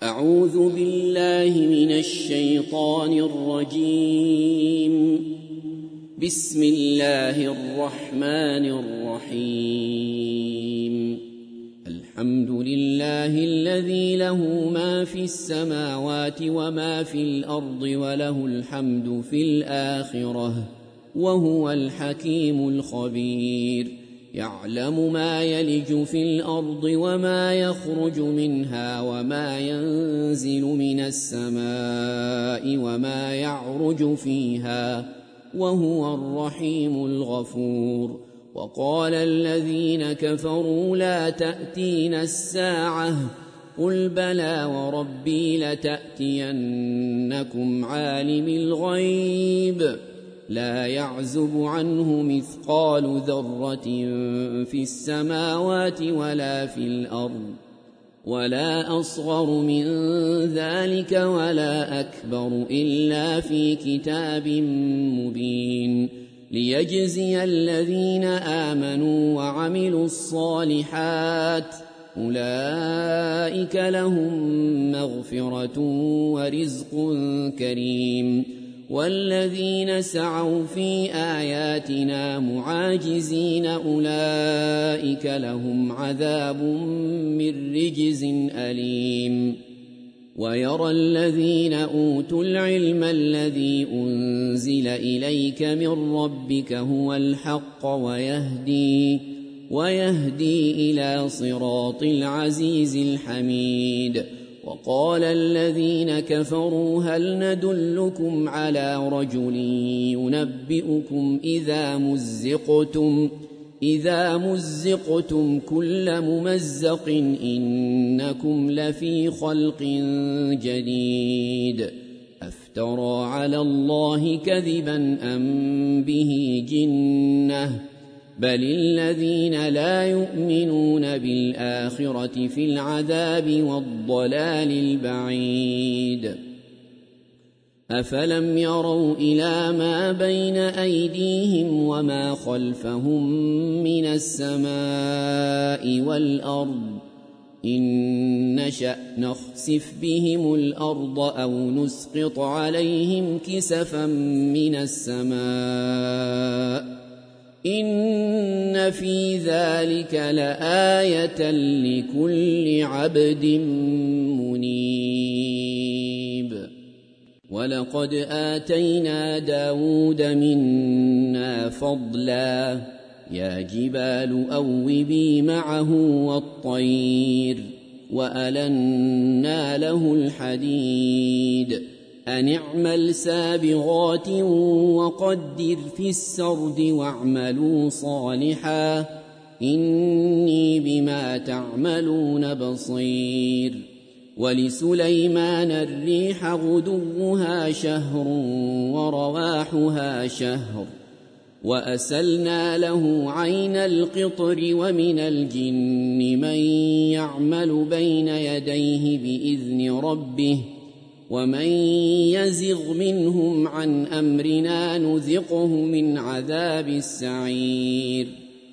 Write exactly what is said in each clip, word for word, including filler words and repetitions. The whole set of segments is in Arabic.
أعوذ بالله من الشيطان الرجيم. بسم الله الرحمن الرحيم. الحمد لله الذي له ما في السماوات وما في الأرض وله الحمد في الآخرة وهو الحكيم الخبير. يعلم ما يلج في الأرض وما يخرج منها وما ينزل من السماء وما يعرج فيها وهو الرحيم الغفور. وقال الذين كفروا لا تأتينا الساعة قل بلى وربي لتأتينكم عالم الغيب لا يعزب عنه مثقال ذرة في السماوات ولا في الأرض ولا أصغر من ذلك ولا أكبر إلا في كتاب مبين ليجزي الذين آمنوا وعملوا الصالحات أولئك لهم مغفرة ورزق كريم. والذين سعوا في آياتنا معاجزين أولئك لهم عذاب من رجز أليم. ويرى الذين أوتوا العلم الذي أنزل إليك من ربك هو الحق ويهدي ويهدي إلى صراط العزيز الحميد. وقال الذين كفروا هل ندلكم على رجل ينبئكم إذا مزقتم إذا مزقتم كل ممزق إنكم لفي خلق جديد أفترى على الله كذبا أم به جنة بل الذين لا يؤمنون بالآخرة في العذاب والضلال البعيد. أفلم يروا إلى ما بين أيديهم وما خلفهم من السماء والأرض إن نشأ نخسف بهم الأرض أو نسقط عليهم كسفا من السماء إن في ذلك لآية لكل عبد منيب. ولقد آتينا داود منا فضلا يا جبال أوبي معه والطير وألنا له الحديد أن اعمل سابغات وقدر في السرد واعملوا صالحا إني بما تعملون بصير. ولسليمان الريح غدوها شهر ورواحها شهر وأسلنا له عين القطر ومن الجن من يعمل بين يديه بإذن ربه ومن يزغ منهم عن أمرنا نذقه من عذاب السعير.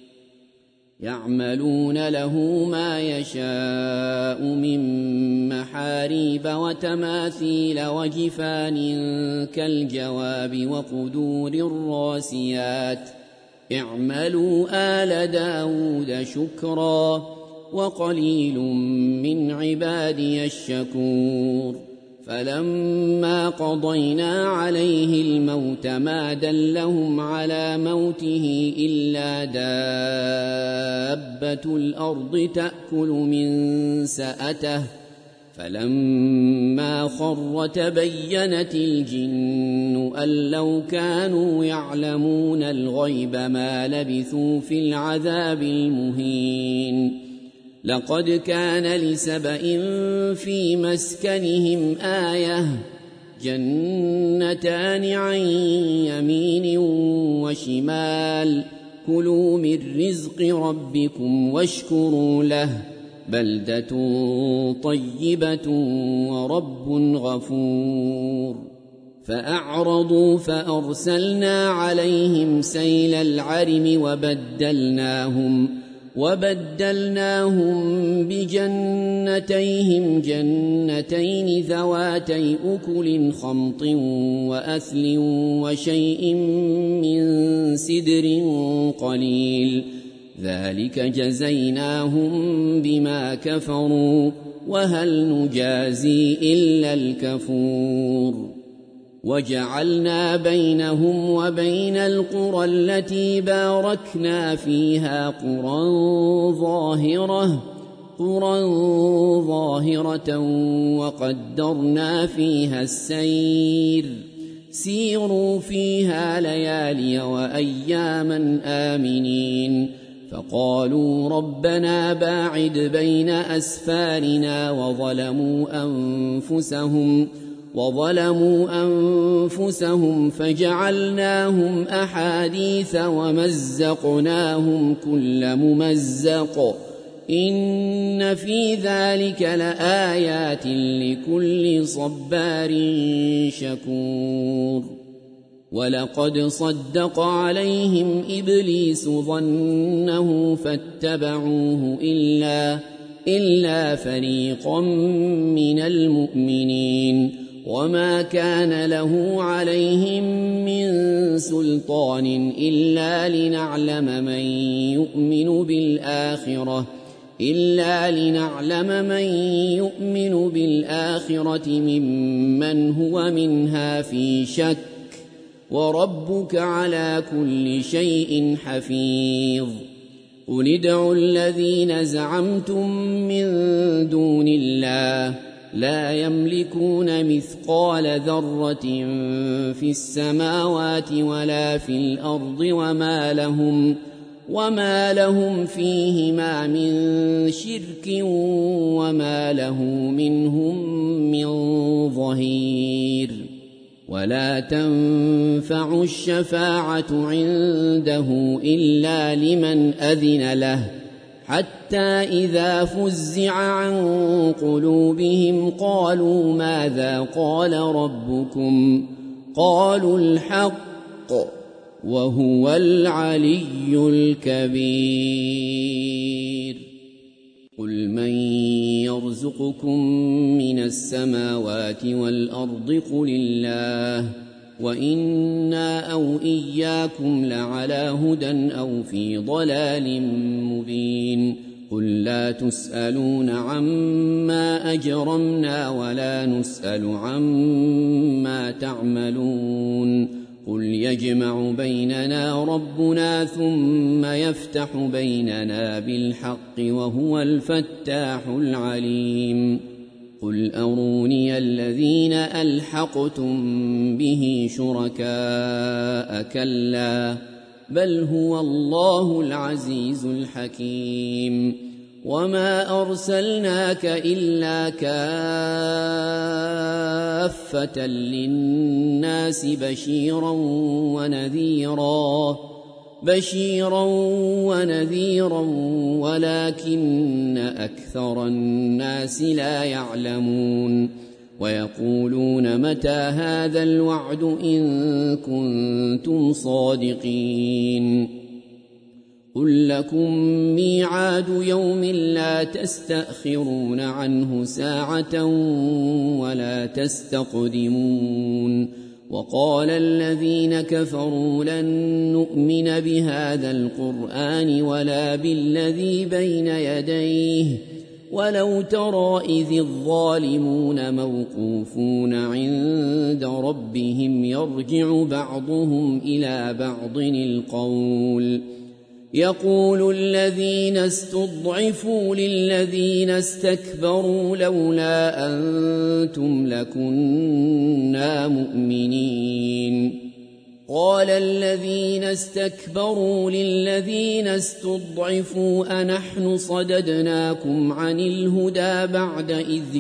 يعملون له ما يشاء من محاريب وتماثيل وجفان كالجواب وقدور الراسيات اعملوا آل داود شكرا وقليل من عبادي الشكور. فلما قضينا عليه الموت ما دلهم على موته إلا دابة الأرض تأكل من سأته فلما خر تبينت الجن أن لو كانوا يعلمون الغيب ما لبثوا في العذاب المهين. لقد كان لسبإ في مسكنهم آية جنتان عن يمين وشمال كلوا من رزق ربكم واشكروا له بلدة طيبة ورب غفور. فأعرضوا فأرسلنا عليهم سيل العرم وبدلناهم وبدلناهم بجنتيهم جنتين ذواتي أكل خمط وأثل وشيء من سدر قليل ذلك جزيناهم بما كفروا وهل نجازي إلا الكفور وجعلنا بينهم وبين القرى التي باركنا فيها قرى ظاهرة قرى ظاهرة وقدرنا فيها السير سيروا فيها ليالي وأياما آمنين فقالوا ربنا باعد بين أسفارنا وظلموا أنفسهم وظلموا أنفسهم فجعلناهم أحاديث ومزقناهم كل ممزق إن في ذلك لآيات لكل صبار شكور ولقد صدق عليهم إبليس ظنه فاتبعوه إلا, إلا فريقا من المؤمنين وما كان له عليهم من سلطان إلا لنعلم من يؤمن بالآخرة إلا لنعلم من يؤمن بالآخرة ممن هو منها في شك وربك على كل شيء حفيظ قل ادعوا الذين زعمتم من دون الله لا يملكون مثقال ذرة في السماوات ولا في الأرض وما لهم وما لهم فيهما من شرك وما له منهم من ظهير ولا تنفع الشفاعة عنده إلا لمن أذن له حتى إذا فزع عن قلوبهم قالوا ماذا قال ربكم قالوا الحق وهو العلي الكبير قل من يرزقكم من السماوات والأرض قل الله وإنا أو إياكم لعلى هدى أو في ضلال مبين قل لا تسألون عما أجرمنا ولا نسأل عما تعملون قل يجمع بيننا ربنا ثم يفتح بيننا بالحق وهو الفتاح العليم قل أروني الذين ألحقتم به شركاء كلا بل هو الله العزيز الحكيم وما أرسلناك إلا كافة للناس بشيرا ونذيرا بشيرا ونذيرا ولكن أكثر الناس لا يعلمون ويقولون متى هذا الوعد إن كنتم صادقين قل لكم ميعاد يوم لا تستأخرون عنه ساعة ولا تستقدمون وقال الذين كفروا لن نؤمن بهذا القرآن ولا بالذي بين يديه ولو ترى إذ الظالمون موقوفون عند ربهم يرجع بعضهم إلى بعض القول يقول الذين استضعفوا للذين استكبروا لولا أنتم لكنا مؤمنين قال الذين استكبروا للذين استضعفوا أنحن صددناكم عن الهدى بعد إذ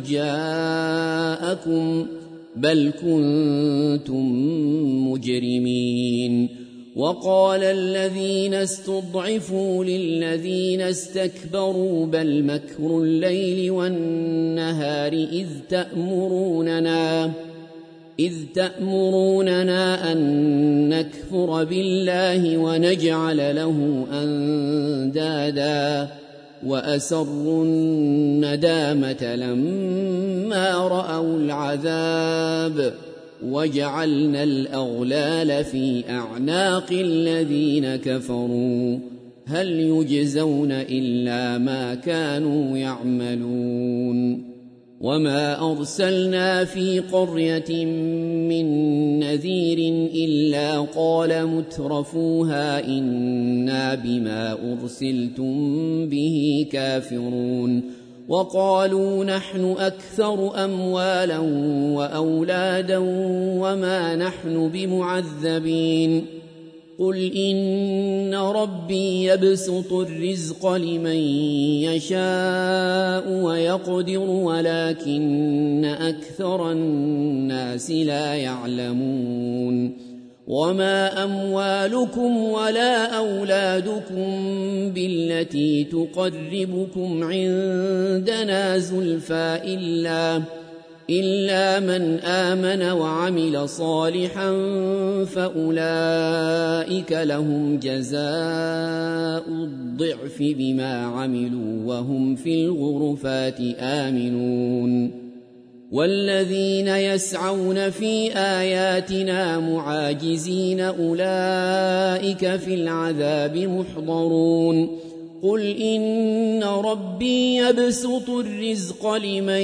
جاءكم بل كنتم مجرمين وقال الذين استضعفوا للذين استكبروا بل مكر الليل والنهار إذ تأمروننا إذ تأمروننا أن نكفر بالله ونجعل له أندادا وأسروا الندامة لما رأوا العذاب وجعلنا الأغلال في أعناق الذين كفروا هل يجزون إلا ما كانوا يعملون وما أرسلنا في قرية من نذير إلا قال مترفوها إنا بما أرسلتم به كافرون وقالوا نحن أكثر أموالا وأولادا وما نحن بمعذبين قل إن ربي يبسط الرزق لمن يشاء ويقدر ولكن أكثر الناس لا يعلمون وما أموالكم ولا أولادكم بالتي تقربكم عندنا زلفى إلا إلا من آمن وعمل صالحا فأولئك لهم جزاء الضعف بما عملوا وهم في الغرفات آمنون والذين يسعون في آياتنا معاجزين أولئك في العذاب محضرون قل إن ربي يبسط الرزق لمن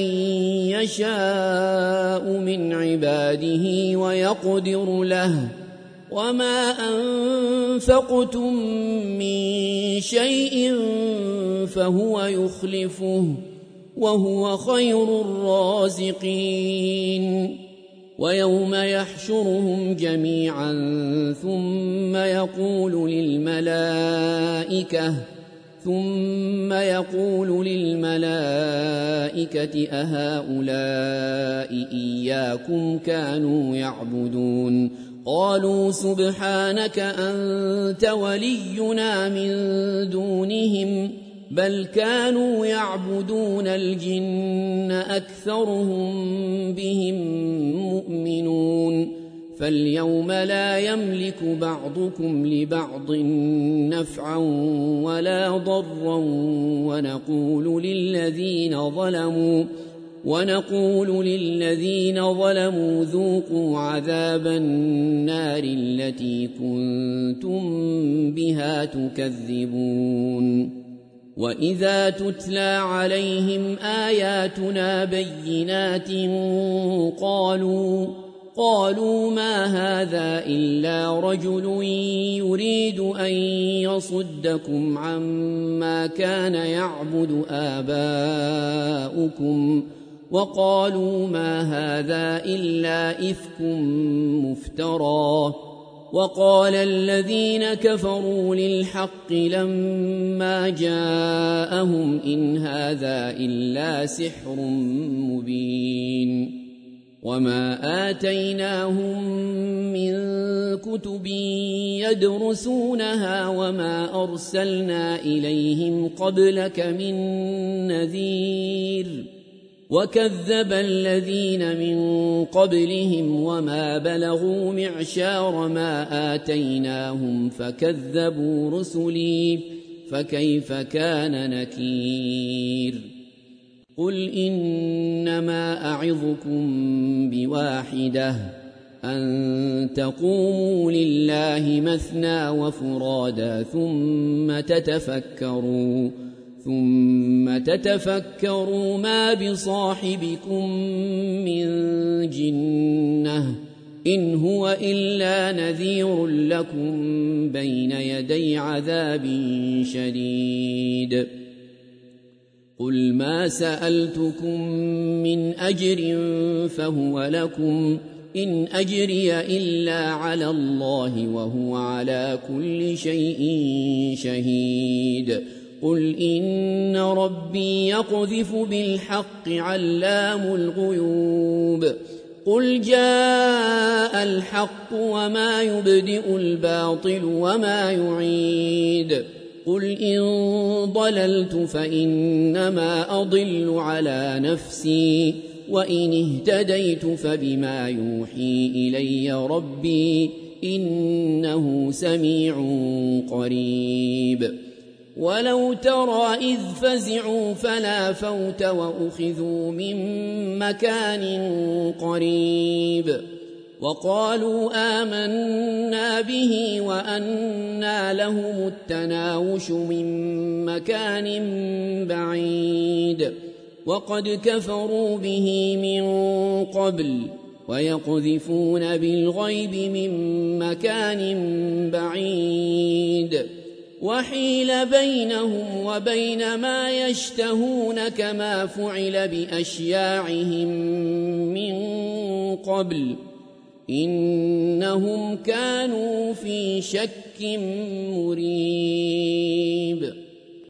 يشاء من عباده ويقدر له وما أنفقتم من شيء فهو يخلفه وهو خير الرازقين ويوم يحشرهم جميعا ثم يقول للملائكة ثم يقول للملائكة أهؤلاء إياكم كانوا يعبدون قالوا سبحانك أنت ولينا من دونهم بل كانوا يعبدون الجن أكثرهم بهم مؤمنون فاليوم لا يملك بعضكم لبعض نفعا ولا ضرا ونقول للذين ظلموا ونقول للذين ظلموا ذوقوا عذاب النار التي كنتم بها تكذبون وإذا تتلى عليهم آياتنا بينات قالوا قالوا ما هذا إلا رجل يريد أن يصدكم عما كان يعبد آباؤكم وقالوا ما هذا إلا إفك مفترى وقال الذين كفروا للحق لما جاءهم إن هذا إلا سحر مبين وما آتيناهم من كتب يدرسونها وما أرسلنا إليهم قبلك من نذير وكذب الذين من قبلهم وما بلغوا معشار ما آتيناهم فكذبوا رسلي فكيف كان نكير قل إنما أعظكم بواحدة أن تقوموا لله مثنى وفرادا ثم تتفكروا ثم تتفكروا ما بصاحبكم من جنة إن هو إلا نذير لكم بين يدي عذاب شديد قل ما سألتكم من أجر فهو لكم إن أجري إلا على الله وهو على كل شيء شهيد قل إن ربي يقذف بالحق علام الغيوب قل جاء الحق وما يبدئ الباطل وما يعيد قل إن ضللت فإنما أضل على نفسي وإن اهتديت فبما يوحي إلي ربي إنه سميع قريب ولو ترى إذ فزعوا فلا فوت وأخذوا من مكان قريب وقالوا آمنا به وأنى لهم التناوش من مكان بعيد وقد كفروا به من قبل ويقذفون بالغيب من مكان بعيد وحيل بينهم وبين ما يشتهون كما فعل بأشياعهم من قبل إنهم كانوا في شك مريب.